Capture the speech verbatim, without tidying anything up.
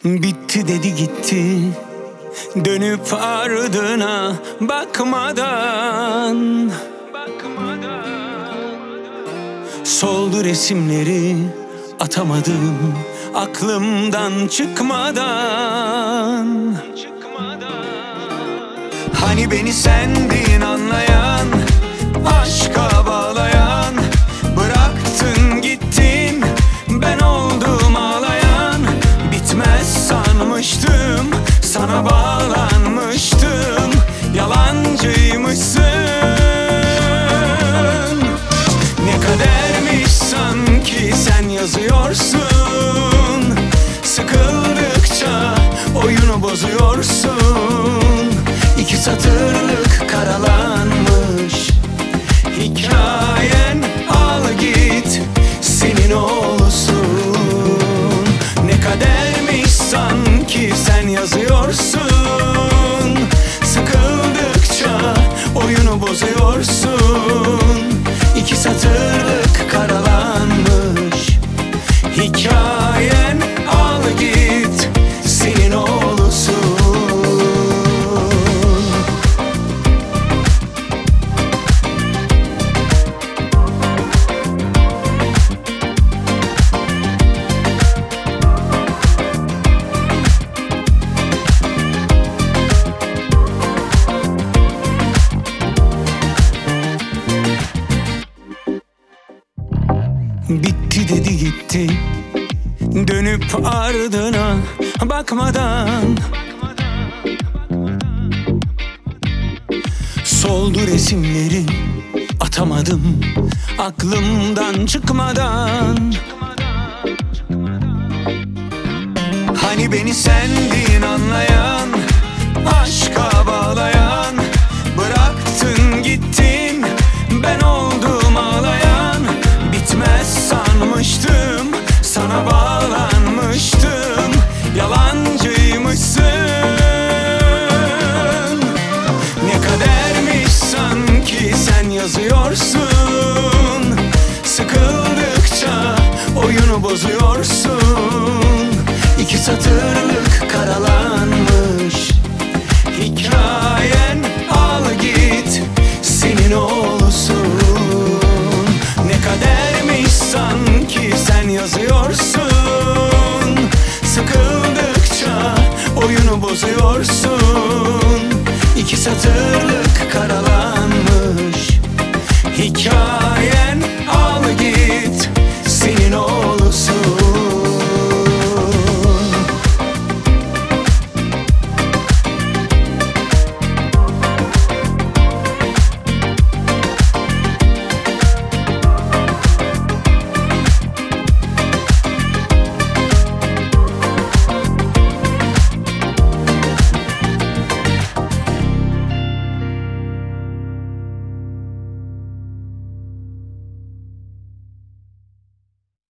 Bitti dedi gitti, dönüp ardına bakmadan. Soldu resimleri, atamadım aklımdan çıkmadan. Hani beni sendin anlayan, aşka bağlayan, bıraktın gittin, ben oldum ağlayan. Bitmez sanmıştım, sana bağlanmıştım, yalancıymışsın. Ne kadermiş sanki sen yazıyorsun, sıkıldıkça oyunu bozuyorsun. İki satırlık karalanmış hikayen, al git senin olsun. Ne kadermiş sanki sen yazıyorsun, sıkıldıkça oyunu bozuyorsun. İki satırlık karalanmış hikayen, al git senin olsun. Bitti dedi gitti, dönüp ardına bakmadan. Soldu resimleri, atamadım aklımdan çıkmadan. Hani beni sendin anlayan, aşka bağlayan, bıraktın gittin, ben oldum ağlayan. Bitmez sanmıştım, sana bağlanmıştım, yalancıymışsın. Ne kadermiş sanki sen yazıyorsun, sıkıldıkça oyunu bozuyorsun. İki satırlık karalanmış hikayen, al git senin olsun. Ne kadermiş sanki sen yazıyorsun, sıkıldıkça oyunu bozuyorsun. İki satırlık karalanmış hikaye.